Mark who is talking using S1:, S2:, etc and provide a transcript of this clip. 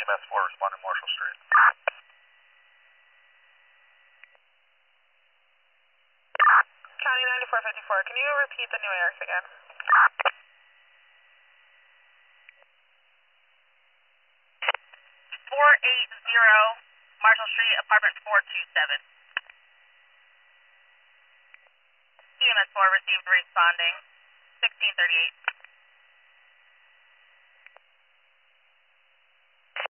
S1: EMS 4 responding Marshall Street.
S2: County 9454, can you repeat the numerics again?
S3: 480 Marshall Street, apartment 427. EMS 4 received responding 1638.